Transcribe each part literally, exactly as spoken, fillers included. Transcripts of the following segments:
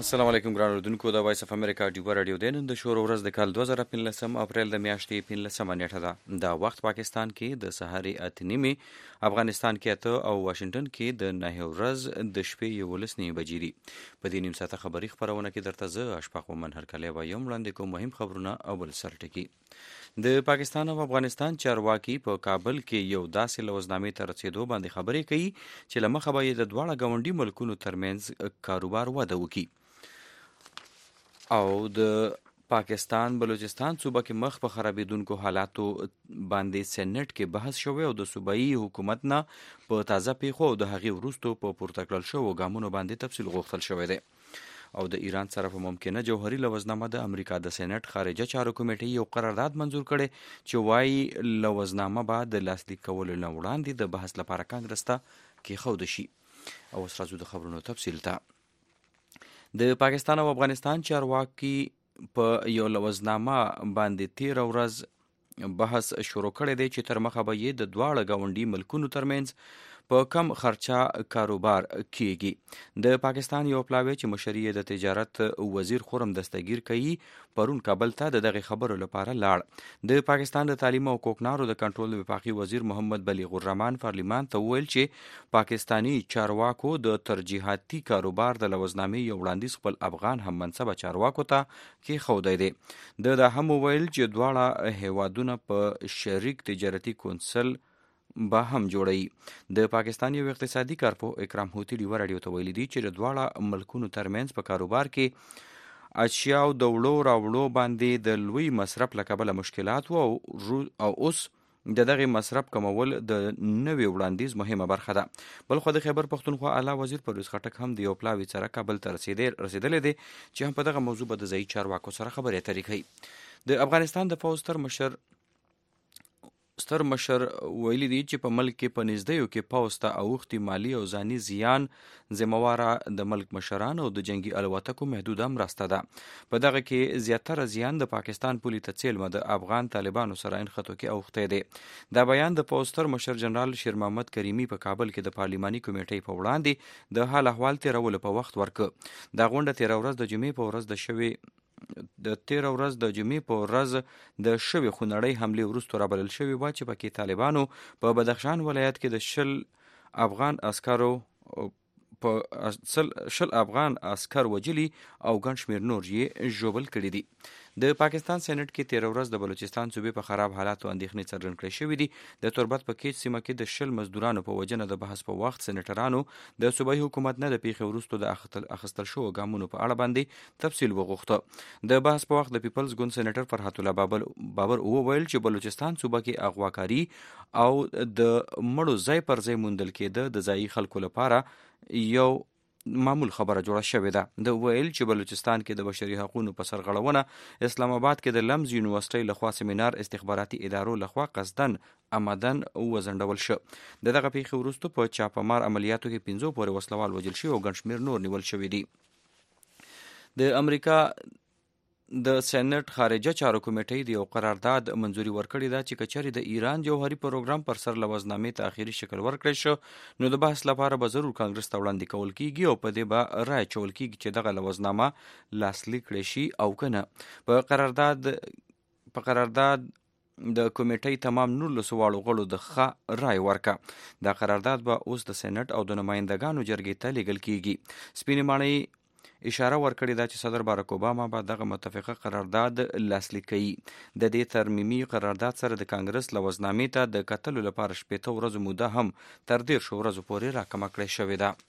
السلام علیکم ګران اردوونکو د وایس اف امریکا ډیو رادیو د نن د شور ورځ د کال دوه زره پنځلسم اپریل د میاشتې پنځلسمه نیټه ده. دا وخت پاکستان کې د سهاري اته نیمې، افغانستان کې اته او واشنگټن کې د نهه ورځ د شپې یولس نیمې بجې دي. په دې نیم ساعته خبري خپرونه کې درته زه اشفاق مومن هرکلی وایم. وړاندې کوم مهم خبرونه اول سر ټکي. د پاکستان او افغانستان چارواکي په کابل کې یو داسې لوزنامې ته رسېدو باندې خبرې کوي چې له مخه به یې د دواړه ګاونډي ملکونو ترمنځ کاروبار وده وکړي. او د پاکستان بلوچستان صوبه کې مخ په خرابېدونکو حالاتو باندې سېنټ کې بحث شوی او د صوبایي حکومت نه په تازه پیښو او د هغې وروستو په پورته کړل شوو ګامونو باندې تفصیل غوښتل شوی دی. او د ایران سره په ممکنه جوهري لوزنامه د امریکا د سېنټ خارجه چارو کمیټې یو قرارداد منظور کړی چې وایي لوزنامه به د لاسلیک کولو نه وړاندې د بحث لپاره کانګرس ته کېښوده شي. او اوس راځو د خبرونو تفصیل ته. د پاکستان او افغانستان چارواکي په یو لوزنامه باندې تیره ورځ بحث شروع کړی دی چې تر مخه به یې د دواړه ګاونډي ملکونو ترمنځ په کم خرچه کاروبار کیږي. د پاکستان یو پلاوی چې مشري د تجارت وزیر خرم دستگیر کوي پرون کابل ته د دغه خبرو لپاره لاړ. د پاکستان د تعلیم او کوکنارو د کنټرول وفاقي وزیر محمد بلیغ الرحمن پارلیمان ته وویل چې پاکستانی چارواکو د ترجیحاتي کاروبار د لوزنامې یو وړاندیز خپل افغان هم منصبه چارواکو ته کېښودی دی. د دا هم وویل چې دواړه هیوادونه په شریک تجارتي کونسل به هم جوړوي. د پاکستان یو اقتصادي کارپوه اکرام هوتي ډیوه راډیو ته ویلي دي چې د دواړه ملکونو ترمنځ په کاروبار کې اشیاو د وړو راوړو باندې د لوی مصرف له کبله مشکلات و او اوس د دغه مصرف کمول د نوي وړاندیز مهمه برخه ده. بلخو د خیبر پښتونخوا اعلی وزیر پرویز خټک هم د یو پلاوي سره کابل ته رسېدلی دی چې هم په دغه موضوع به د ځایي چارواکو سره خبرې اترې کوي. د افغانستان د پوځ ستر مشر ستر مشر ویلي دي چې په ملک کې په نږدېیو کې پوځ ته اوښتي مالي او ځاني زیان ذمهواره د ملک مشران او د جنگي الوتکو محدوده مرسته ده. په دغه کې زیاتره زیان د پاکستان پولي ته څیلمه د افغان طالبانو سره انخطو کې اوښتی دی. دا بیان د پوځ ستر مشر جنرال شیر محمد کریمي په کابل کې د پارلماني کمیټې په وړاندې د حال احوال تیرولو په وخت ورکه. دا غونډه تیره ورځ د جمعې په ورځ د شوې د تیره ورځ د جمعې په ورځ د شوې خونړۍ حملې وروسته رابلل شوې وه چې پکې طالبانو په بدخشان ولایت کې د شل افغان عسکرو په شل افغان عسکر وجلي او ګڼ شمېر نور یې ژوبل کړي دي. د پاکستان سېنټ کې تیره ورځ د بلوچستان صوبې په خراب حالاتو اندېښنې څرګند کړې شوې دي. د توربت په کیچ سیمه کې د شل مزدورانو په وجنه د بحث په وخت سېنټرانو د صوبایي حکومت نه د پیښې وروسته د اخیستل شوو ګامونو په اړه باندې تفصیل وغوښته. د بحث په وخت د پیپلز ګوند سېنټر فرحت الله بابر وویل چې بلوچستان صوبه کې اغواکاري او د مړو ځای پر ځای موندل کېده د ځایي خلکو لپاره یو معمول خبره جوړه شوې ده. د ویل چې بلوچستان کې د بشري حقوقو په سرغړونه اسلام آباد کې د لمز یونیورسيټي لخوا سیمینار استخباراتي ادارو لخوا قصدن آمدن وزندول شو. د دغه پیښې وروسته په چاپمار عملیاتو کې پنځو پورې وسلوال وژل شوي او ګڼ شمېر نور نیول شوي دي. د امریکا د سېنټ خارجه چارو کمیټې د یو قرارداد منځوري ورکړې ده چې کچرې د ایران جوهري پروګرام پر سر لوزنامې ته اخري شکل ورکړی شو نو د بحث لپاره به ضرور کانګرس ته وړاندې کول کیږي او په دې به رای چول کیږي چې دغه لوزنامه لاسلیک کړی شي او کنه. په قرارداد په قرارداد د کمیټې تمام نولسو واړو غړو د ښه رای ورکه. دا قرارداد به اوس د سېنټ او د نمایندګانو جرګې ته لیږل کیږي. سپینې ماڼۍ اشاره ورکړې ده چې صدر باراک اوباما به دغه متفقه قرارداد لاسلیک کوي. د دې ترمیمي قرارداد سره د کانګرس لوزنامې ته د کتلو لپاره شپېته ورځو موده هم تر دېرشو ورځو پورې راکمه کړې شوې ده.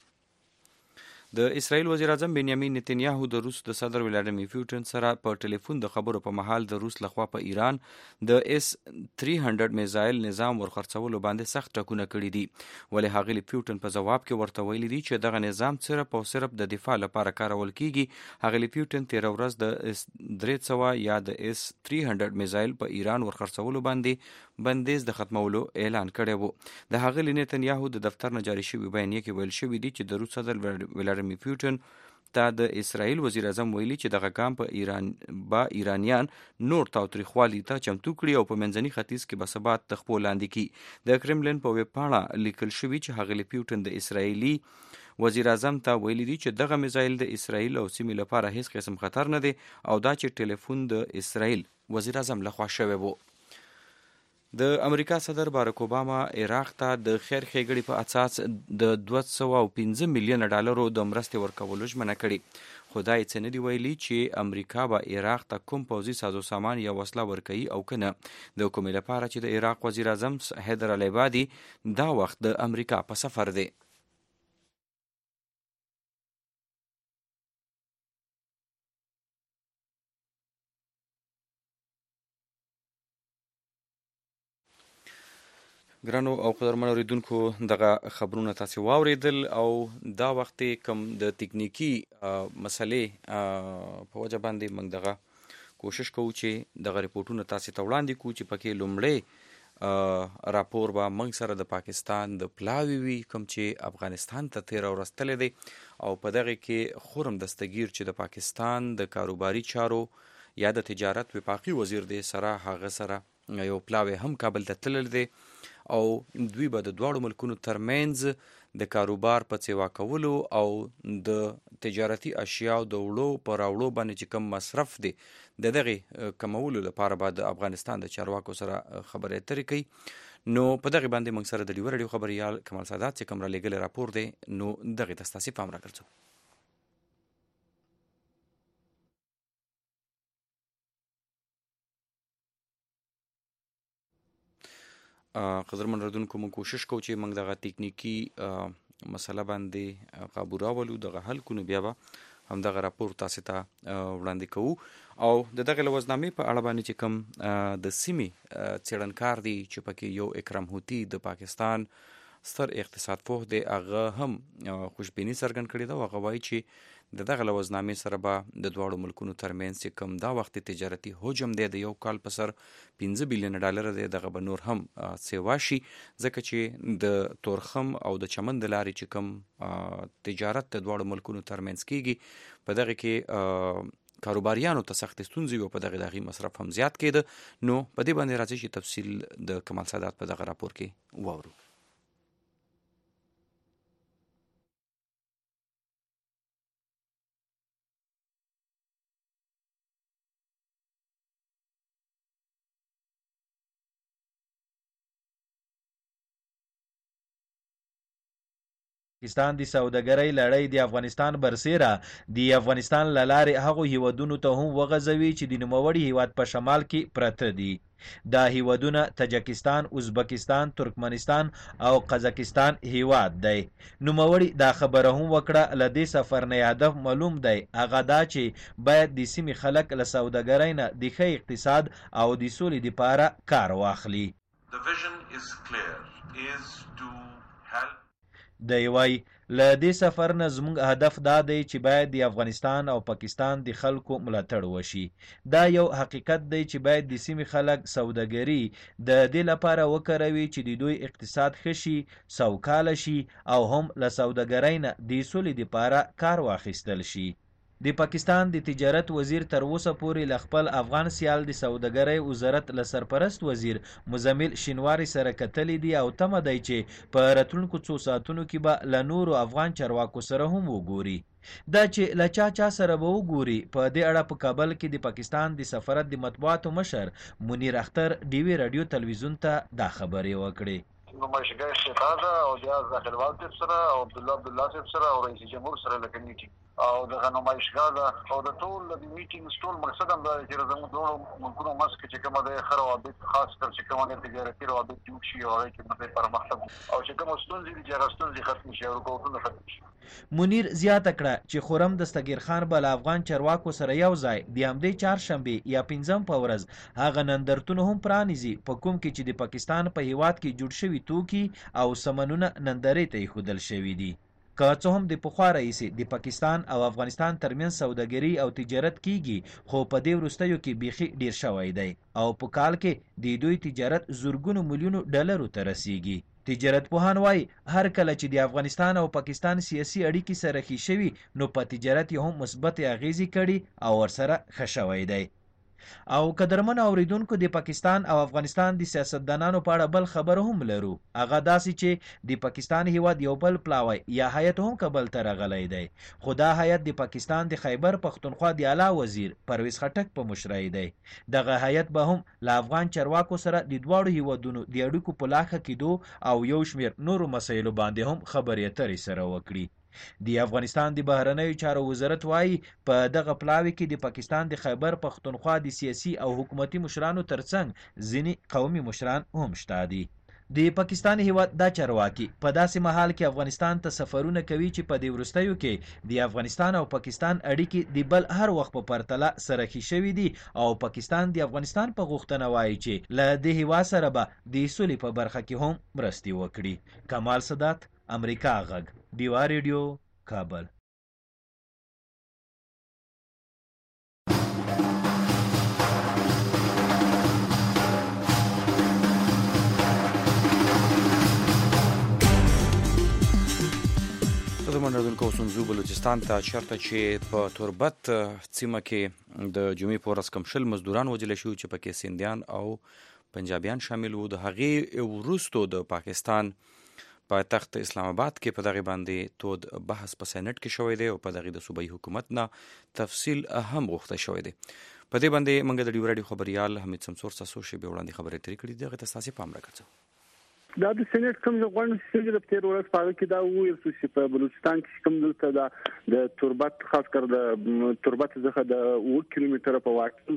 د اسرائیل وزیر اعظم بنیامین نتنیاهو د روس د صدر ولادیمیر پوتین سره په ټلیفون د خبرو په مهال د روس لخوا په ایران د اس سه سوه میزایل نظام ورخرڅولو باندې سخت ټکونه کړي دي. ولې ښاغلي پوتین په ځواب کې ورته ویلي دي چې دغه نظام صرف او صرف د دفاع لپاره کارول کیږي. ښاغلي پوتین تیره ورځ د درې سوه یا د اس سه سوه میزایل په ایران ورخرڅولو باندې بندیز د ختمولو اعلان کړی وو. د ښاغلي نتنیاهو د دفتر نه جاري شوي بیانیه کې ویل شوي دي چې د روس صدر ولادیمیر پوتین ته د اسرائیل وزیر اعظم ویلي چې دغه ګام په ایران با ایرانیان نور تاوتریخوالي ته چمتو کړي او په منځني ختیځ کې به ثبات تخپو لاندې کړي. د کرملین په ویب پاڼه لیکل شوي چې ښاغلي پوتین د اسرائیلي وزیر اعظم ته ویلي دي چې دغه میزایل د اسرائیل او سیمې لپاره هیڅ قسم خطر نه دی او دا چې ټلیفون د اسرائیل وزیر اعظم لخوا شوی وو. د امریکا صدر بارک اوباما عراق ته د خیر ښېګړې په اساس د دوه سوه او پنځه میلیونه ډالرو د مرستې ورکولو ژمنه کړې، خو دا یې څه نه دي ویلي چې امریکا به عراق ته کوم پوځي سازو سامان یا وسله ورکوي او که نه. د کومې لپاره چې د عراق وزیر اعظم حیدر العبادي دا وخت د امریکا په سفر دی. ګرانو او قدرمنو اورېدونکو دغه خبرونه تاسې واورېدل او دا وخت کوم د تکنیکي مسلې په وجه باندې موږ دغه کوشش کوو چې دغه ریپورټونه تاسې ته وړاندې کړو چې پکې لومړی راپور به موږ سره د پاکستان د پلاوي وي کوم چې افغانستان ته تېره ورځ تللی دی او په دغې کې خرم دستګیر چې د پاکستان د کاروباري چارو یا د تجارت وفاقي وزیر دی سره هغه سره یو پلاوی هم کابل ته تللی دی او دوی به د دواړو ملکونو ترمنځ د کاروبار په سیوا کولو او د تجارتي اشیاو د وړو په راوړو باندې چې کوم مصرف دی د دغې کمولو لپاره به د افغانستان د چارواکو سره خبرې اترې کوي. نو په دغې باندې موږ سره د ډیوه راډیو خبریال کمال سادات چې کوم رالیږلی راپور دی نو دغې ته ستاسې پام راګرځو. قدرمن اورېدونکو موږ کوشش کوو چې موږ دغه تکنیکي مسله باندې قابو راولو، دغه حل کړو، بیا به همدغه راپور تاسې ته وړاندې کوو. او د دغې لوزنامې په اړه باندې چې کوم د سیمې څېړنکار دی چې پکې یو اکرم هوتي د پاکستان ستر اقتصاد پوه دی، هغه هم خوشبیني څرګند کړې ده او هغه وایي چې د دغه لوزنامې سره به د دواړو ملکونو ترمنځ چې کوم دا وخت تجارتي حجم دی د یو کال په سر پنځه بیلیونه ډالره دی، دغه به نور هم سیوا شي، ځکه چې د تورخم او د چمن د لارې چې کوم تجارت د دواړو ملکونو ترمنځ کیږي په دغه کې کاروباریانو ته سختې ستونزې وي، په دغې د هغې مصرف هم زیات کېده. نو په دې باندې راځي چې تفصیل د کمال سادات په دغه راپور کې واورو. پاکستان د سوداګرۍ لړۍ د افغانستان برسیره د افغانستان له لارې هغو هیوادونو ته هم وغځوي چې د نوموړي هیواد په شمال کې پرته دي. دا هیوادونه تاجکستان، ازبکستان، ترکمنستان او قزاقستان هیواد دی. نوموړي دا خبره هم وکړه له دې سفر نه هدف معلوم دی، هغه دا چې باید د سیمې خلک له سوداګرۍ نه د ښه اقتصاد او د سولې دپاره کار واخلي. دی وایي له دې سفر نه زموږ هدف دا دی چې باید د افغانستان او پاکستان د خلکو ملاتړ وشي. دا یو حقیقت دی چې باید د سیمې خلک سوداګري د دې لپاره وکاروي چې د دوی اقتصاد ښه شي، سوکاله شي او هم له سوداګرۍ نه د سولې دپاره کار واخیستل شي. د پاکستان د تجارت وزیر تر اوسه پورې له خپل افغان سیال د سوداګرۍ وزارت له سرپرست وزیر مزمل شینواري سره کتلي دي او تمه دی چې په راتلونکو څو ساعتونو کې به له نورو افغان چارواکو سره هم وګوري. دا چې له چا چا سره به وګوري، په دې اړه په کابل کې د پاکستان د سفارت د مطبوعاتو مشر منیر اختر ډیوي راډیو تلویزیون ته دا خبرې وکړې. نمایشګاه شهاده او بیا ظاهروال صاحب سره او عبدالله عبدالله صاحب سره او رئیس جمهور سره لکه میټینګ او دغه نمایشګاه ده او د ټول د میټینګ ټول مقصد هم دا چې زموږ دواړو ملکونو منځ کې چې کومه د ښه روابط خاص کر چې کومه د تجارتي روابط جوړ شي او هغې کې مثلا پرمختګ او چې کومه ستونزې دي چې هغه ستونزې ختم شي او رکاوټونه ختم شي. منیر زیاته کړه چې خرم دستګیر خان به له افغان چارواکو سره یو ځای د همدې چهارشنبې یا پنځم په ورځ هغه نندرتونه هم پرانیزي په کوم کې چې د پاکستان په هیواد کې جوړ شوي توکي او سمنونه نندرې ته ایښودل شوي دي. که څه هم د پخوا راهیسې د پاکستان او افغانستان ترمنځ سوداګري او تجارت کیږي، خو په دې وروستیو کې بیخي ډیر شوی دی او په کال کې د دوی تجارت زرګونو میلیونو ډالرو ته رسیږي. تجارت پوهان وایي هر کله چې د افغانستان او پاکستان سیاسي اړیکې سره ښې شوي نو په تجارت یې هم مثبت اغیزې کړي او ورسره ښه شوی دی. او قدرمن اوریدونکو د پاکستان او افغانستان د سیاستدانانو په اړه بل خبر هم لرو. هغه داسې چې د پاکستان هیواد یو بل پلاوی یا هیئت هم کابل ته راغلی دی، خو دا هیئت د پاکستان د خیبر پختونخوا د اعلی وزیر پرویز خټک په مشرۍ دی. دغه هیئت به هم له افغان چارواکو سره د دواړو هیوادونو د اړیکو په لاښه کېدو او یو شمېر نورو مسایلو باندې هم خبرې اترې سره وکړي. د افغانستان د بهرنیو چارو وزارت وایي په دغه پلاوي کې د پاکستان د خیبر پختونخوا د سیاسي او حکومتي مشرانو ترڅنګ ځینې قومي مشران هم شته دي. د پاکستان هیواد دا چارواکي په داسې مهال کې افغانستان ته سفرونه کوي چې په دې وروستیو کې د افغانستان او پاکستان اړیکې د بل هر وخت په پرتله سره ښې شوي دي او پاکستان د افغانستان په غوښتنه وایي چې له دې هیواد سره به د سولې په برخه کې هم مرستې وکړي. کمال صدات، امریکا غږ، ډیوا ریډیو، کابل. د منردونکو اوسنځو بلوچستان ته چېرته چې په توربت سیمه کې د جمعې په ورځ کم شل مزدوران وژل شوي چې پکې سیندیان او پنجابیان شامل وو. د هغې وروستو د پاکستان پایتخت اسلام آباد کې په دغه باندې تود بحث په سینټ کې شوی دی او په دغه د صوبایي حکومت نه تفصیل هم غوښته شوی دی. په دې باندې موږ د ډیو راډیو خبريال حمید سمسور ساسو شی به وړاندې خبرې ترې کړې دي. هغه تاسو پام راکړئ. دا د سېنات کوم غوڼ چې د تیر ورځ په کې دا ویل چې په بلوچستان کې کوم دلته دا د توربت خاص کر د توربت څخه د اوه کیلومتره په واټن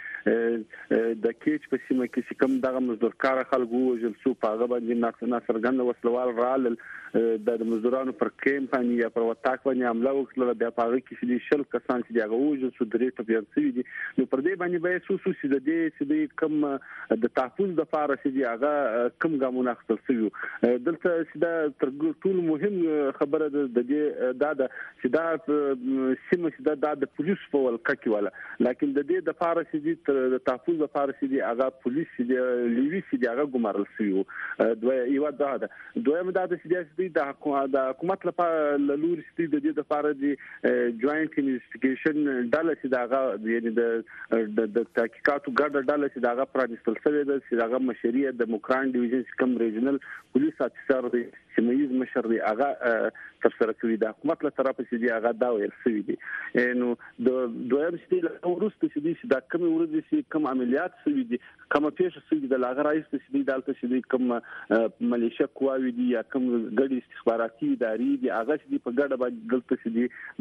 باندې د کېچ په سیمه کې کوم دغه مزدورکار خلکو وژل شو په هغه باندې ناصرګند وسلوال رال د مزدورانو پر کېم باندې یا پر وټاک باندې حمله وکړه. بیا په هغه کې چې شل کسان چې هغه وژل شو درې ته بیان شوي دي. نو پر دې باندې به سوسو چې د دې چې کوم د تحفظ د لپاره چې هغه کوم ګامونه اخیستل شوي دلته چې دا تر ټولو مهم خبره د دې دا ده چې دا سیمه چې دا د پولیس په ولکه کې ولا لکه د دې د لپاره چې د تحفظ لپاره چې هغه پولیس چې لیوي چې هغه ګمارل شوی دوی یو دا ده دویم دا چې د حکومت لپاره لور چې د دې لپاره د جوائنټ انویسټیګیشن ډله چې دا یعنی د تحقیقاتو ګډه ډله چې دا پرانستل شوی ده چې هغه مشري د موکران ډیویژن کم ریجنل پولیس افسر دی سیمایي مشر دی هغه تر سره کوي د حکومت له طرفه چې هغه دا ویل شوی دی. نو د دویم چې له ورسته چې دا کوم ورځ چې کوم عملیات شوی دي کوم پیښه شوی د لاغه رئیس چې دالته چې کوم ملیشیا قواوی دي یا کوم ګډي استخباراتي ادارې دي هغه چې په ګډه باندې دلته چې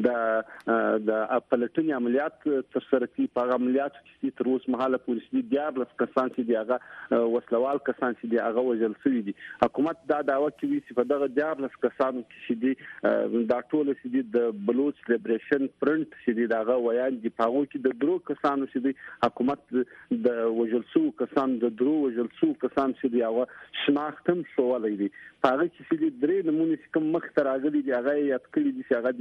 د د پلټنې عملیات تر سره کوي. په عملیات کې تر اوسه مهاله پولیس دي دیارلس کسان چې هغه وسلوال کسان چې هغه وژل شوی دي. حکومت دا دعوه کوي چې په دغه دیارلس کسان چې دي دا ټول چې د بلوچ لیبریشن فرنٹ چې دغه ویان دي په هغه کې د درو کسانو چې د حکومت د وژل شو کسان د درو وژل شو کسان چې دی هغه شناختم شوولای دي. په هغه کې چې درې نمونه کوم مخ تر راغلي دي هغه یاد کړی دي چې هغه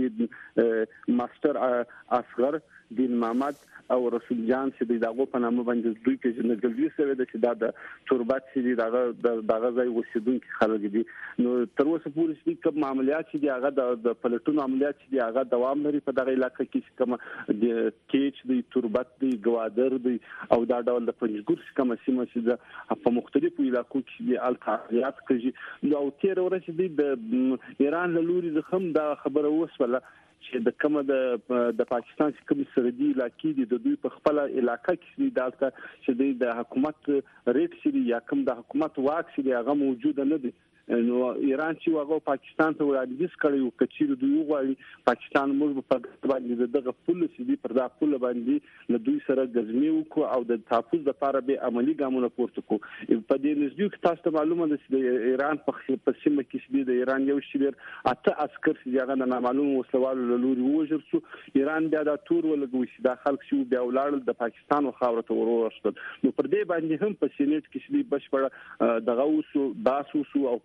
د ماستر اصغر دین محمد او رسول جان چې دغه په نامه باندې دوی کې جنګلوي سوي د چې دا د توربات چې دغه دغه ځای وسیدونکو خلک دي. نو تر اوسه پورې چې کوم عملیات چې هغه د پلټونو عملیات چې هغه دوام لري په دغه علاقې کې کوم د کېچ دی توربات دی ګوادر دی او دا ډول د پنځګور کوم سیمه چې په مختلفو علاقو کې التعاریات کوي. نو تیر ورځ د ایران له لوري زخم دا خبره وسوله چې د کومه د د پاکستان چې کوم سردي علاقې دي د دوی په خپل علاقې کې دالته چې د حکومت ریټ شي یا کوم د حکومت واک شي هغه موجود نه دي. نو ایران چې هغه پاکستان ته وړاندیز کړی او کچیر دوی وغواړي پاکستان موږ په باندې دغه پول چې دی پر دا پول باندې له دوی سره غزمي وکړو او د تحفظ لپاره به عملی ګامونه پورته کو. په دې نږدې کې تاسو ته معلومه ده چې د ایران په سیمه کې د ایران یو شمېر اته عسكر چې هغه د نامعلوم وسلوالو له لوري وژل شو. ایران بیا دا تور ولګوي چې دا خلک شو بیا ولاړل د پاکستان او خاور ته ورورشل. نو پر دې باندې هم په سینټ کې چې بشپړ دغه وسو باسو او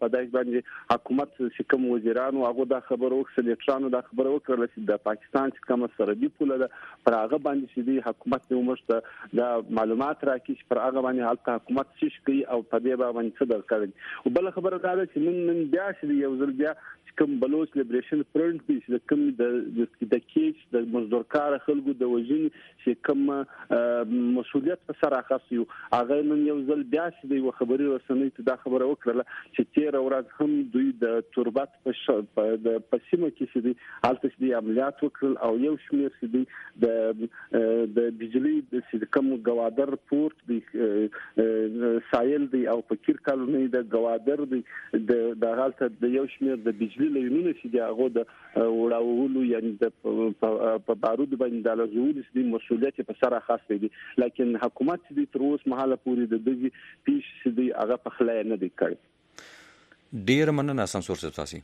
دای باندې حکومت چې کوم وزیرانو هغه د خبرو وکړل د خبرو وکړل چې د پاکستان چې کوم سرحدي پوله ده پر هغه باندې چې د حکومت نو مرسته د معلومات راکړي پر هغه باندې حالت حکومت څه کوي او په دې باندې څه درکړي او بل خبره دا ده چې نن بیا چې یو ځل بیا کوم بلوچ لیبریشن فرنٹ چې د کوم د د کیچ د مزدورکار خلکو د وژن چې کوم مسولیت په سر اخیستو هغه نن یو ځل بیا چې د خبري رسنۍ ته دا خبره وکړه چې تیر ورځ هم دوی د تربت په د پسیمه کې چې د حالت د عملیات وکړل او یو شمېر چې د د بجلی د کوم گوادر پورت د سایل دی او فقیر کالونی د گوادر دی د حالت د یو شمېر د بجلی لینونه چې هغه د وړاولو یعنی د په بارود باندې د لزول د مسولیت په سر خاص دي لکه حکومت دې تر اوسه مهاله پورې د دې پیش دي هغه په خلای نه دی کړی. ډیر مننه سمسور صاحب تاسو.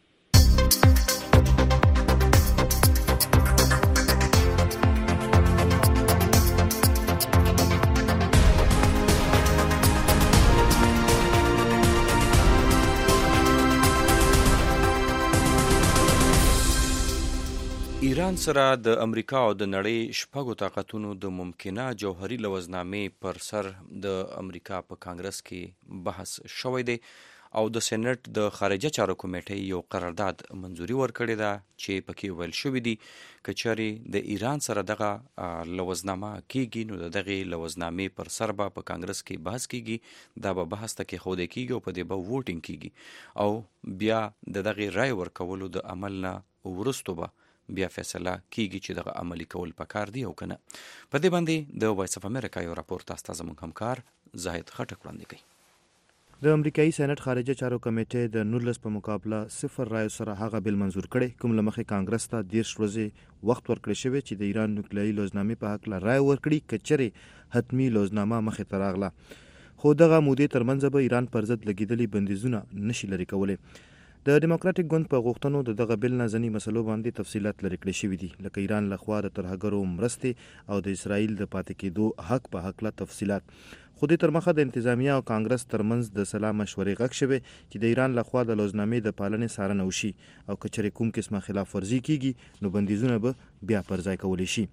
ایران سره د امریکا او د نړۍ شپږو طاقتونو د ممکنه جوهري لوزنامې پر سر د امریکا په کانګرس کې بحث شوی دی او د سېنات د خارجه چارو کمیټې یو قرارداد منځوري ورکړې ده چې پکې ویل شوی دی که چېرې د ایران سره دغه لوزنامه کیږي نو دغه لوزنامې پر سر به په کانګرس کې بحث کیږي دا به بحث ته کې خوده کیږي او په دې به ووټینګ کیږي او بیا د دغه رای ورکولو د عمل نه ورستو به بیا فیصله کیږي چې دغه عملی کول پکار دی او کنه. په دې باندې د وایس اف امریکا یو راپور تاسو ته زموږ همکار زاهد خټک وړاندې کوي. د امریکایي سېنات خارجه چارو کمیټې د نولس په مقابله صفر رای سره هغه بل منزور کړي کوم لمخې کانګرس ته دیرش ورځې وخت ورکړی شوی چې د ایران نوکلیایي لوزنامې په حق لا رای ورکړي کچره حتمی لوزنامه مخې ته راغله خو دغه مودې ترمنځ به ایران پر ضد لګیدلي بندیزونه نشي لري کولی. د ډیموکراټک ګوند په غوښتنو د دغه بل نازنی مسلو باندې تفصيلات لري کړی شوې دي لکه ایران لخوا د ترهګرو مرستې او د اسرایل د پاتې کېدو حق په حق لا تفصيلات خو د ترمخه د انتظامیه او کانګرس ترمنځ د سلام مشورې غږ شوه چې د ایران لخوا د لوزنامې د پالنې څارنه وشي او کچري کوم قسمه خلاف ورزي کیږي نو بندیزونه به بیا پر ځای کولی شي.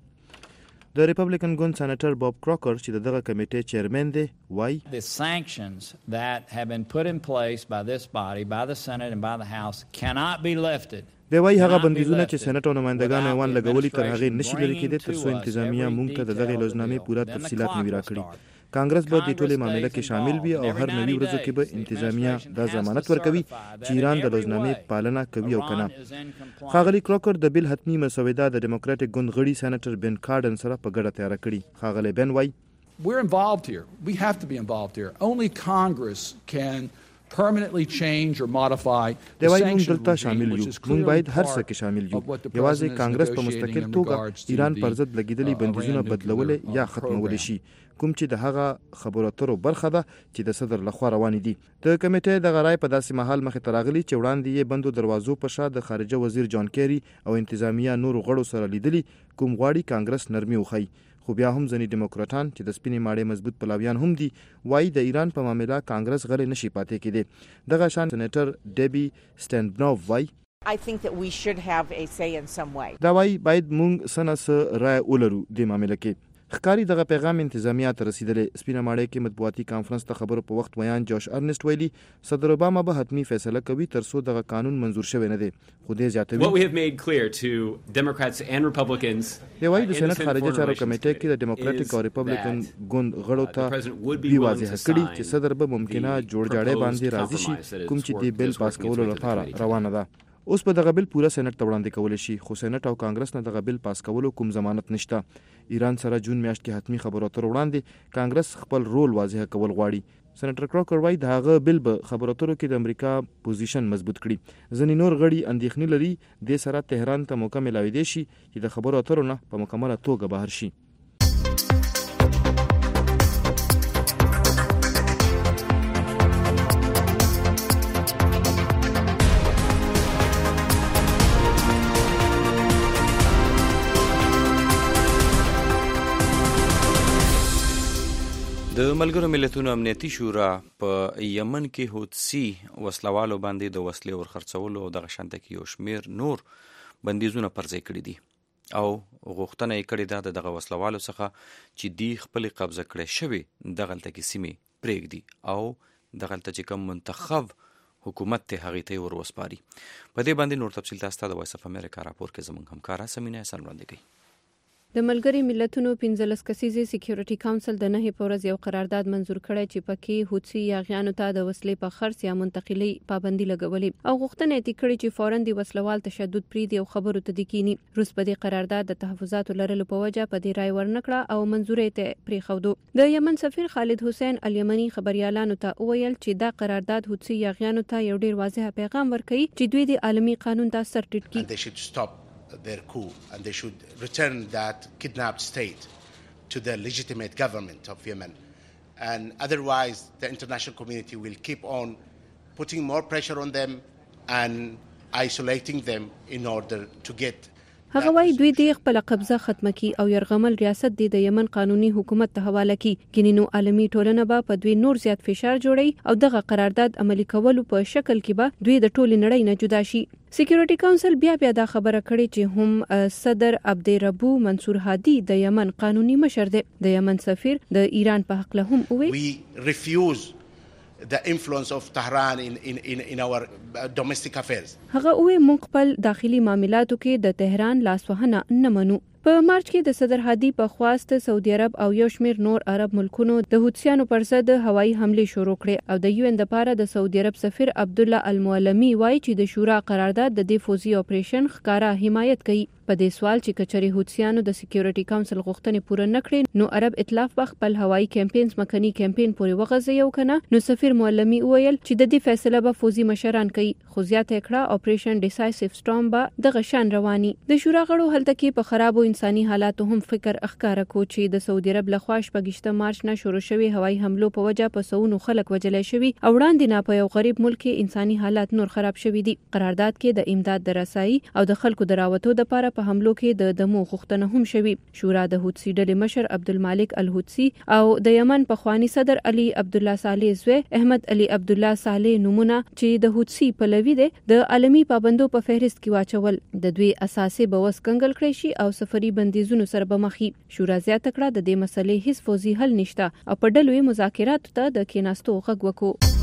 د ریپبلیکن ګوند سېنیټر باب کراکر چې دغه کمیټې چیرمن دی وای The sanctions that have been put in place by this body, by the Senate and by the House cannot be lifted. دی وای هغه بندیزونه چې سېنات او نمائندګان ایوان لګولي تر هغه نشي لري کېدای تر څو انتظامیه مونږ ته دغه لوزنامې پوره تفصيلات نه راکړي. کانګرس به د ټولې معاملې کې شامل وي او هر نوي ورځو کې به انتظامیه د ضمانت ورکوي چې ایران د لوزنامې پالنه کوي او کنه. خاغلی کراکر د بیل حتمی مسوده د ډیموکراټک ګوند غړي سېنیټر بن کارډن سره په ګډه تیار کړي. خاغلی بن وای We're involved here. We have to be involved here. Only Congress can permanently change or modify the sanction regime, which is clearly part of what the president is negotiating in regards to ایران پر ضد لګیدلي بندیزونه بدلول یا ختمول شي کوم چې د هغه خبرو اترو برخه ده چې د صدر لخوا روان دي. د کمیټې د غړای په داسې محل مخې تراغلي چې وړاندې یې بندو دروازو په شا د خارجه وزیر جان کیری او انتظامیه نور غړو سره لیدلي کوم غواړي کانګرس نرمي وخی خو بیا هم ځنی دیموکراټان چې د سپینې ماړې مضبوط پلاویان هم دي وای د ایران په معاملې کانګرس غلې نشي پاتې کېدی. دغه شان سېنیټر ډیبي سټینډنوف وای I think that we should have a say in some way. دا وای باید مونږ سنس رائے ولرو د معاملې کې. خکاری دغه پیغام انتظامیه ته رسیدلې. سپینه ماړې کې مطبوعاتي کانفرنس ته خبرو په وخت ویان جوش ارنست ویلي صدر اوباما به حتمی فیصله کوي تر څو دغه قانون منزور شوی نه دی. خو دې زیاتوي What we have made clear to Democrats and Republicans دی وایي د سېنات خارجه چارو کمیټې کې د ډیموکراټک او ریپبلیکن ګوند غړو ته بي واضح کړي چې صدر به ممکنه جوړ جاړې باندې راضي شي کوم چې دی بل پاس کولو لپاره روانه ده. اوس په دغه بل پوره سېنات ته وړاندې کول شي خو سېنات او کانګرس نه دغه بل پاس کولو کوم ضمانت نشته. ایران سره جون میاشت کې حتمی خبرو اترو وړاندې کانګرس خپل رول واضح کول غواړي. سېنیټر کراکر وایي د هغه بل به خبرو اترو کې د امریکا پوزیشن مضبوط کړي. ځینې نور غړي اندېښنې لري د سره تهران ته موقع ملاوي دی شي چې د خبرو اترو نه په مکمله توګه بهر شي. د د ملګرو ملتونو امنیتي شورا په یمن کې حوثي وسلوالو باندې د وسلې ورخرڅولو او دغه شانته کې یو شمېر نور بندیزونه پر ځای کړي دي او غوښتنه یې کړې ده د دغه وسلوالو څخه چې دوی خپلې قبضه کړې شوې دغلته کې سیمې پرېږدي او دغلته چې کوم منتخب حکومت ته هغې ته یې ور وسپاري. په دې باندې نور تفصیل تاسو ته د وایس اف امریکا راپور کې زموږ همکاره سمینه احسان وړاندې کوي. د ملګري ملتونو پنځلس کسیزې سکیورټي کونسل د نهې په ورځ یو قرارداد منزور کړی چې پکې حوثي یاغیانو ته د وسلې په خرڅ یا منتقلي پابندي لګولې او غوښتنه یې کړې چې فوراً د وسلوال تشدد پریږدي او خبرو ته د کینی. روس په دې قرارداد د تحفظاتو لرلو په وجه په دې رای ورنکړه او منزورې ته پریښودو. د یمن سفیر خالد حسین الیمنی خبريالانو ته ویل چې دا قرارداد حوثي یاغیانو ته یو ډیر واضح پیغام ورکوي چې دوی د عالمي قانون ته سر ټیټ کړي. their coup and they should return that kidnapped state to the legitimate government of Yemen, and otherwise the international community will keep on putting more pressure on them and isolating them in order to get. هغه وايي دوی د خپل قبضه ختمه کی او يرغمل ریاست د یمن قانوني حکومت ته حواله کی. ګینینو عالمي ټولنه به په دوی نور زیات فشار جوړي او دغه قرارداد عملی کولو په شکل کې به دوی د ټولې نړۍ نه جدا شي. سکیورټي کونسل بیا بیا دا خبره کړې چې هم صدر عبدالربو منصور هادي د یمن قانوني مشر دی. د یمن سفیر د ایران په حق له هم وی we refuse the influence of Tehran in in in in our domestic affairs. هغه وی موږ خپل داخلي معاملاتو کې د تهران لاسوهنه نه منو. په مارچ کې د صدر هادي په خواست سعودي عرب او یو شمېر نور عرب ملکونو د حوثیانو پر ضد هوایي حمله شروع کړې او د یو ان لپاره د سعودي عرب سفیر عبد الله المعلمي وایي چې د شورا قرارداد د دې فوزي اپریشن ښکارا حمایت کوي. په دې سوال چې کچري حوثیانو د سکیورټي کونسل غوښتنې پوره نکړي نو عرب ائتلاف په خپل هوایي کمپاینز مکني کمپاین پورې وغځي او کنه نو سفیر معلمي ویل چې د دې فیصله به فوزي مشران کوي. خو زیاته کړه اپریشن ډیسایسیو سټورم به د غشان رواني. د شورا غړو هلته کې په خرابو انساني حالاتو هم فکر اخکاره کو چې د سعودي عرب لخوا شپږ مارچ نه شروع شوی هوایي حملو په وجه په سونو خلک وجلې شوی او وړاندې نه په یو غریب ملک کې انساني حالات نور خراب شوی دي. قرارداد کې د امداد د رسایي او د خلکو د راوتو د لپاره په حملو کې د دمو غوښتنه هم شوی. شورا د حوثي ډلې مشر عبدالمالک الحوثي او د یمن پخوانی صدر علي عبد الله صالح زوی احمد علي عبد الله صالح نمونه چې د حوثي پلوي دي د عالمي پابندو په فهرست کې واچول د دوی اساسي بوس کنګل کړی شي او سفري بندیزونو سره به مخې. شورا زیاته کړه د دې مسلې هیڅ فوزي حل نشته او په ډلوي مذاکراتو ته د کېناستو غږ وکړو.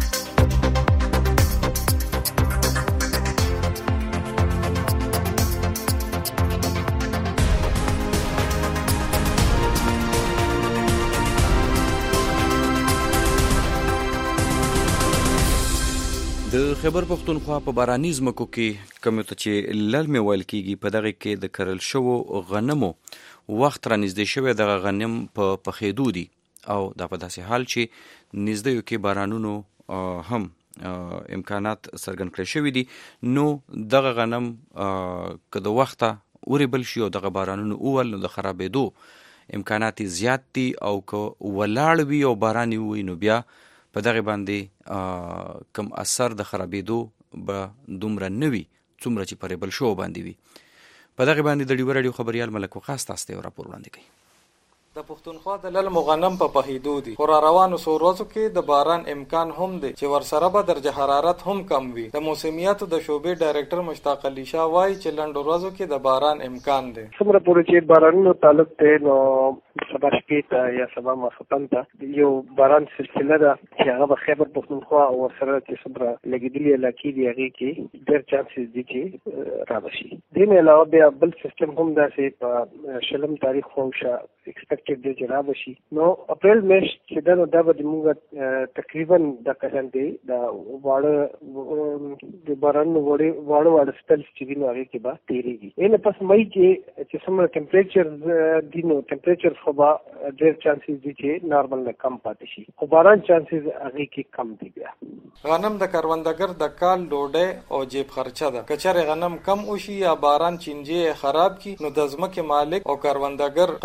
د خیبر پښتونخوا په باراني ځمکو کې کوم ته چې للمې ویل کېږي په دغه کې د کرل شوو غنمو وخت را نږدې شوی دغه غنم په پخېدو دي او دا په داسې حال چې نږدې کې بارانونو هم امکانات څرګند کړی شوي دي نو دغه غنم که د وخته ورېبل شي او دغه بارانونو وول نو د خرابېدو امکانات زیات دي او که ولاړ وي او باران وي نو بیا په دغه باندې کم اثر د خرابېدو به دومره نه وي څومره چې په ریبل شو باندې وي. په دغه باندې د ډیوه راډیو خبریال ملک وقاص تاسو ته راپور وړاندې کوي. د پښتونخوا د للمو غنم په پخېدو دي خو را روانو څو ورځو کې د باران امکان هم دی چې ورسره به درجه حرارت هم کم وي. د موسمیاتو د شعبې ډایرکټر مشتاق علي شاه وایي چې لنډو ورځو کې د باران امکان دی. څومره پورې چې بارانونو تعلق دی نو سبا شپې ته یا سبا ماخوتن ته یو باران سلسله ده چې هغه به خیبر پښتونخوا او ورسره چې څومره لګېدلي علاقې دي هغې کې ډېر چانسز دي چې رابشي. دې نه علاوه بیا بل سیستم هم داسې په شلم تاریخ خواوشا ایکسپیکټډ دی چې رابشي. نو اپریل میاشت چې ده نو دا به زموږ تقریبا د کسان دی د واړه د بارانونو واړه واړه سپلس چې دي نو هغې کې به تېرېږي. یې نه پس مۍ کې چې څومره ټمپریچر دي نو ټمپریچر خو به ډېر چانسز دي چې نارمل نه کم پاتې شي خو باران چانسز هغې کې کم دي. بیا غنم د کروندګر د کال ډوډۍ او جیب خرچه ده. که چېرې غنم کم وشي یا باران چینجې خراب کړي نو د ځمکې مالک او کروندګر قرضونو ته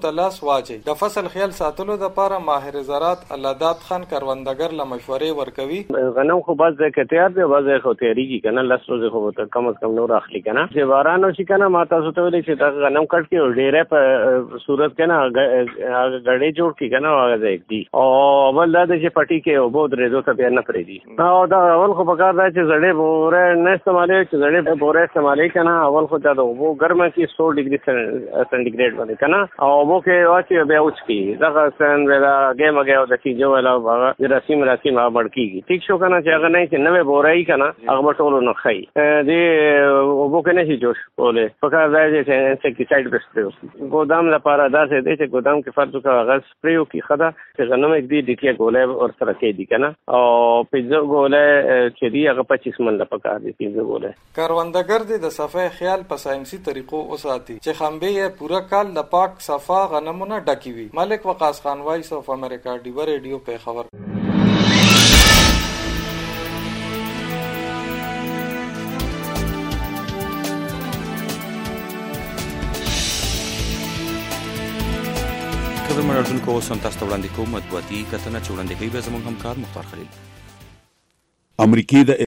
ته لاس واچي. د فصل خیال ساتلو لپاره ماهر زراعت الله خان کروندګر له مشورې ورکوي. غنم خو باز ځای کې تیار دی، باز ځای خو تیاریږي کنه، لس ورځې خو ته کم از کم نور اخلي کنه. چې باران وشي کنه ما تاسو ته ویلي چې دا غنم کټ کې ډېرې په صورت کې نه غړې جوړ کی کنه هغه ځای دی او بل دا چې پټي کې او بود رېدو ته بیا نه پرې دي. او دا اول خو پکار دا چې زړې بوره نه استعمالي چې زړې بوره استعمالي کنه اول خو دا وو ګرمه کې سو ډیګري سنټیګریډ باندې کنه او وو کې واچي بیا اوچ کی دا څنګه ولا ګیم هغه د چې جو ولا هغه رسیم رسیم هغه بڑکیږي. ټیک شو کنه چې هغه نه چې نوې بورای کنه هغه ټولو نه خای دې وو کې نه شي جوش کوله پکار دا چې انسیکټیساید بسته ګودام لپاره دا څه دی چې ګودام کې فرض وکړه هغه سپریو کې خدا چې غنم یک دی ډیټیا ګولې اور سره کې دي کنه او پیزو ګولې چې دی هغه پچیس من لپاره پکار دي پیزو ګولې. کروندګر دې د صفای خیال په ساينسي طریقو وساتي چې خمبه یې پورا کال د پاک صفا غنمونه ډکی وي. ملک وقاص خان وایس اف امریکا ډیو ریډیو په خبر. کله مرادون کو سم تاسو وړاندې کوم مطبوعاتي کتنه چې وړاندې کوي به زموږ همکار مختار خلیل. امریکای د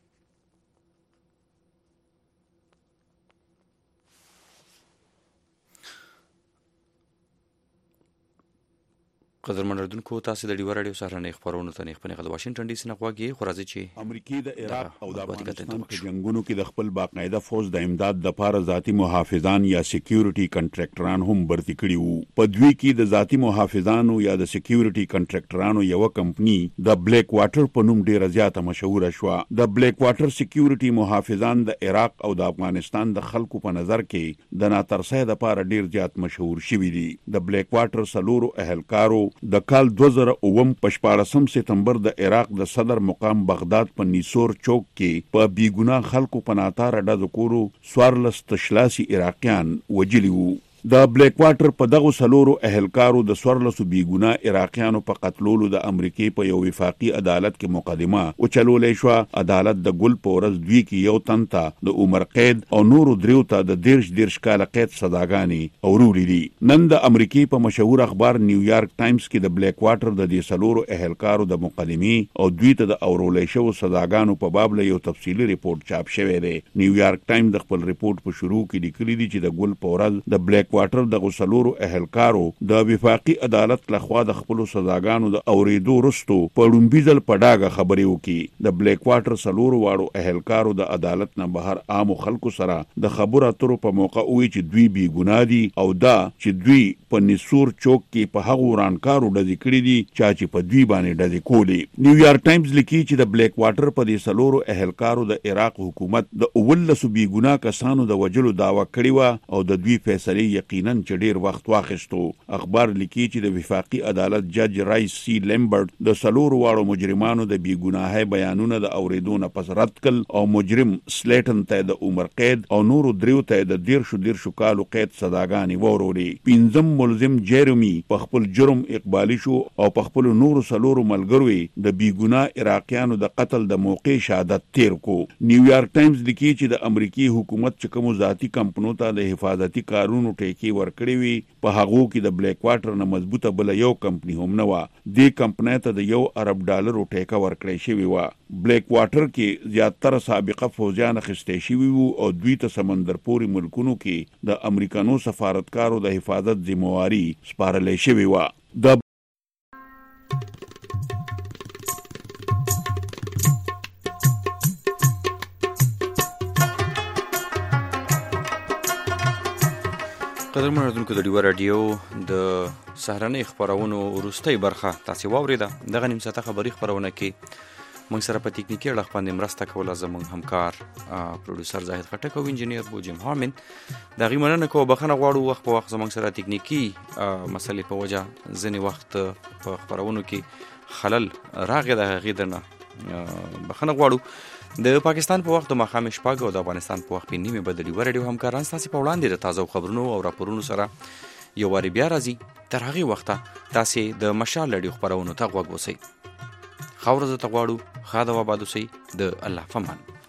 قدر منردونکو تاسو د ډیو رادیو سهارنۍ خبرونو ته نه خپل د واشنگټن ډي سي نه غواګي خو راځي چې امریکای د عراق او د افغانستان په جنگونو کې د خپل باقاعده فوج د امداد د لپاره ذاتی محافظان یا سکیورټي کنټراکټران هم برتي کړي وو. په دوی کې د ذاتی محافظانو یا د سکیورټي کنټراکټرانو یو کمپنی د بلیک واټر په نوم ډیره زیاته مشهور شوه. د بلیک واټر سکیورټي محافظان د عراق او د افغانستان د خلکو په نظر کې د ناترسۍ د لپاره ډیر زیات مشهور شوي دي. د بلیک واټر سلورو اهلکارو د کال دو زره اووم په شپاړسم سپتمبر د عراق د صدر مقام بغداد په نیسور چوک کې په بیګناه خلکو په ناتاره ډزو کولو څوارلس تشلاسي عراقیان وجلي وو. د بلیک واټر په دغه سلورو اهلکارو د سورلسو بیګناه عراقیانو په قتلولو د امریکای په یو وفاقي عدالت کې مقدمه او چلولې شو. عدالت د ګل په ورځ دوی کې یو تن ته د عمر قید او نورو دریو ته د دیرش دیرش کاله قید سزاګانې اورولې دي. نن د امریکای په مشهور اخبار نیویارک ټایمز کې د بلیک واټر د دې سلورو اهلکارو د مقدمې او دوی ته د اورولې شو سزاګانو په باب له یو تفصیلی ریپورت چاپ شوی دی. نیویارک ټایمز د خپل ریپورت په شروع کې لیکلي دي چې د ګل په ورځ د بلیک واټر د غسلورو اهلکارو د وفاقي عدالت لخوا د خپل سزاګانو د اوریدو رستو په لومبي ځل په ډاګه خبرې وکړي. د بلیک واټر سلورو واړو اهلکارو د عدالت نه بهر عام خلکو سره د خبرو اترو په موقع وی چې دوی بی ګناه دي او دا چې دوی په نیسور چوک کې په هغه ورانکارو ډزې کړې دي چې په دوی باندې ډزې کولې. نیویارک ټایمز لیکي چې د بلیک واټر په دې سلورو اهلکارو د عراق حکومت د اولسو بی ګناه کسانو د وجلو داوا کړې و او د دوی فیصله یقینا چې ډیر وخت واخیستو. اخبار لیکي چې د وفاقي عدالت جج رایس سی لیمبرټ د سلور واړو مجرمانو د بی ګناهۍ بیانونه د اوریدو نه پس رد کړل او مجرم سلیټن ته د عمر قید او نورو دریو ته د دیرشو دیرشو کالو قید سزاګانې ورولې. پنځم ملزم جیرمی په خپل جرم اقبالي شو او په خپل نورو سلورو ملګرو د بی ګناه عراقیانو د قتل د موقع شهادت تیر کو. نیویارک ټایمز لیکي چې د امریکای حکومت چې کوم ذاتی کمپنیو ته د حفاظتي کارونو ټیکي ورکړي وي په هغه کې د بلیک واټر نه مضبوطه بل یو کمپنی هم نه و. دې کمپنی ته د یو ارب ډالر ټیکه ورکړی شوی و. بلیک واټر کې زیاتره سابقه فوجیان اخیستې شوي وو او دوی ته سمندر پوري ملکونو کې د امریکانو سفارتکارو د حفاظت ذمہواری سپارلې شوی و. د قدر منردونکو د ډیو رادیو د سهارنۍ خبرونو وروستۍ برخه تاسو واوریده. دغه نیم ساعته خبري خبرونه کې موږ سره په ټکنیکی اړه باندې مرسته کوله زموږ همکار پروډوسر زاهد خټک او انجینیر بوجم حامد. د غي مننه کوم بخنه غواړو وخت په وخت زموږ سره ټکنیکی مسلې په وجه ځنې وخت په خبرونو کې خلل راغی. د غیدنه بخنه غواړو. د پاکستان په وخت د ماښام شپږ او د افغانستان په وخت په نیمه بدلی ورډیو همکاران تاسو په وړاندې د تازه خبرونو او راپورونو سره یو واری بیا راځي. تر هغه وخته تاسو د مشال لړیو خبرونو ته غوږ وسی. خاورزه ته غواړو خاده و بادوسی د الله فمان.